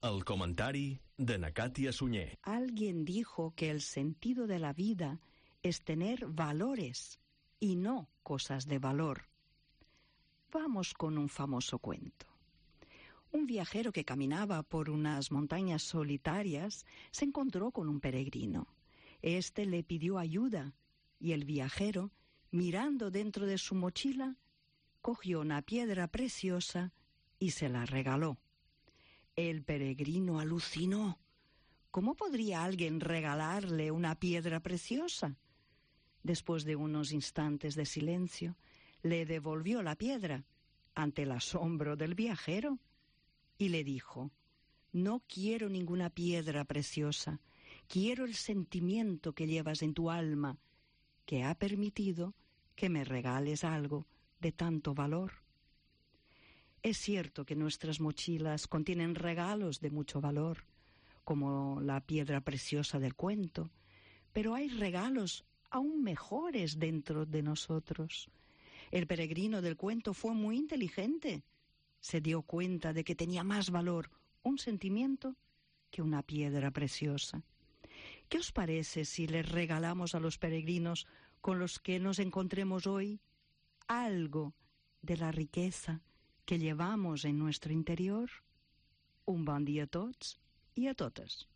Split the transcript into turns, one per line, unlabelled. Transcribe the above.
El comentari de na Càtia Sunyer.
Alguien dijo que el sentido de la vida es tener valores y no cosas de valor. Vamos con un famoso cuento. Un viajero que caminaba por unas montañas solitarias se encontró con un peregrino. Este le pidió ayuda y el viajero, mirando dentro de su mochila, cogió una piedra preciosa y se la regaló. El peregrino alucinó. ¿Cómo podría alguien regalarle una piedra preciosa? Después de unos instantes de silencio, le devolvió la piedra ante el asombro del viajero y le dijo: «No quiero ninguna piedra preciosa, quiero el sentimiento que llevas en tu alma, que ha permitido que me regales algo de tanto valor». Es cierto que nuestras mochilas contienen regalos de mucho valor, como la piedra preciosa del cuento, pero hay regalos aún mejores dentro de nosotros. El peregrino del cuento fue muy inteligente. Se dio cuenta de que tenía más valor un sentimiento que una piedra preciosa. ¿Qué os parece si les regalamos a los peregrinos con los que nos encontremos hoy algo de la riqueza que llevamos en nuestro interior? Un bon dia a tots i a totes.